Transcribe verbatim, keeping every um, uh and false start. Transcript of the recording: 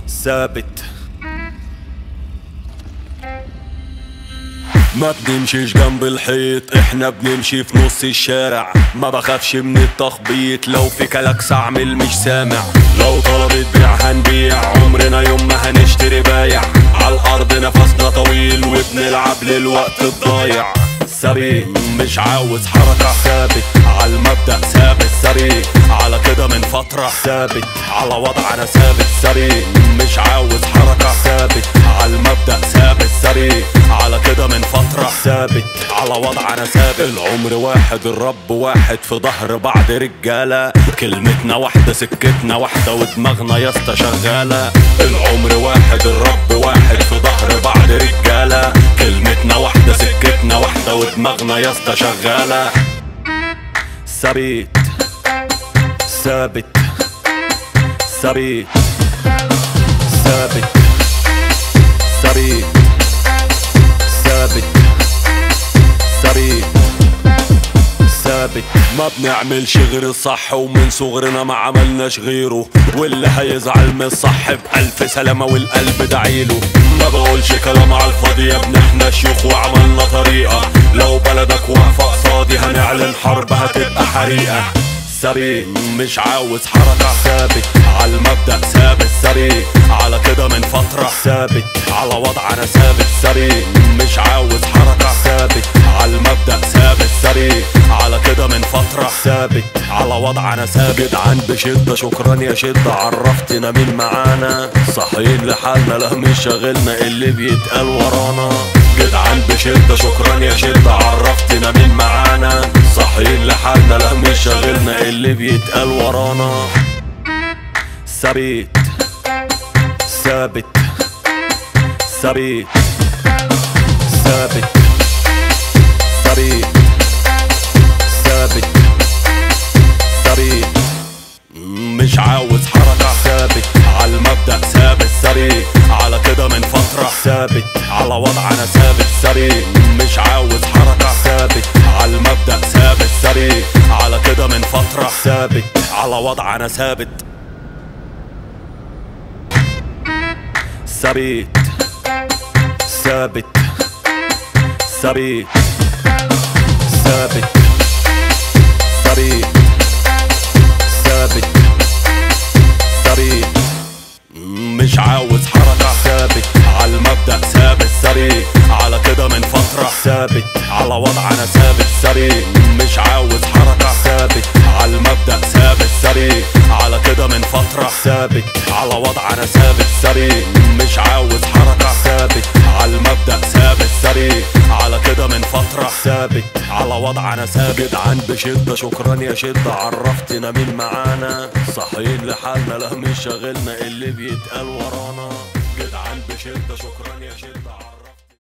ثابت. ما بنمشيش جنب الحيط، احنا بنمشي في نص الشارع. ما بخافش من التخبيط، لو في كلاكس اعمل مش سامع. لو طلبت بيع هنبيع، عمرنا يوم ما هنشتري بايع. عالارض نفسنا طويل وبنلعب للوقت الضايع. ثابت مش عاوز حركة، ثابت عالمبدأ، ثابت سريع على كده من فترة. ثابت على وضع انا ثابت سريع، مش عاوز حركة. ثابت عالمبدأ، ثابت سريع على كده من فترة. ثابت على وضع انا ثابت. العمر واحد، الرب واحد، في ظهر بعض رجالة. كلمتنا واحدة، سكتنا واحدة، ودماغنا ياسطا شغالة. العمر واحد، الرب واحد، في ظهر بعض رجالة. كلمتنا واحدة، سكتنا واحدة، ودماغنا ياسطا شغالة. ثابت ثابت ثابت ثابت ثابت ثابت ثابت ثابت. ما بنعملش غير الصح، ومن صغرنا ما عملناش غيره. واللي هيزعل من الصح بألف سلامة والقلب دعيله. ما بقولش كلام على الفاضي يا ابن، احنا شيوخ وعملنا طريقة. لو بلدك واقفة قصادي هنعلن حرب، هتبقى حريقة. ثابت مش عاوز حركة، ثابت عالمبدأ، ثابت سريع على كده من فترة. ثابت على وضع انا ثابت سريع، مش عاوز حركة. ثابت عالمبدأ، ثابت سريع على كده من فترة. ثابت على وضع انا ثابت. جدعان بشدة، شكرا يا شدة، عرفتنا مين معانا. صاحيين لحالنا، لا مش شاغلنا اللي بيتقال ورانا. جدعان بشدة، شكرا يا شدة، عرفتنا مين معانا. صاحيين لحالنا، لا مش شاغلنا اللي بيتقال ورانا. ثابت ثابت ثابت ثابت ثابت ثابت ثابت مش عاوز حركة. ثابت عالمبدأ، ثابت سريع على كده من فترة. ثابت على وضع انا ثابت سريع، مش عاوز حركة. ثابت عالمبدأ، ثابت سريع على كده من فترة. ثابت على وضع انا ثابت. ثابت ثابت ثابت ثابت ثابت ثابت ثابت مش عاوز حركة. ثابت عالمبدأ، ثابت سريع على كده من فترة. ثابت على وضع انا ثابت سريع، مش عاوز حركة. ثابت عالمبدأ، ثابت سريع على كده من فترة. ثابت على وضع انا ثابت سريع، مش عاوز حركة. ثابت عالمبدأ، ثابت سريع على كده من فترة. ثابت على وضع انا ثابت. جدعان بشدة، شكرا يا شدة، عرفتنا مين معانا. صاحيين لحالنا، لا مش شاغلنا اللي بيتقال ورانا. جدعان بشدة، شكرا يا شدة.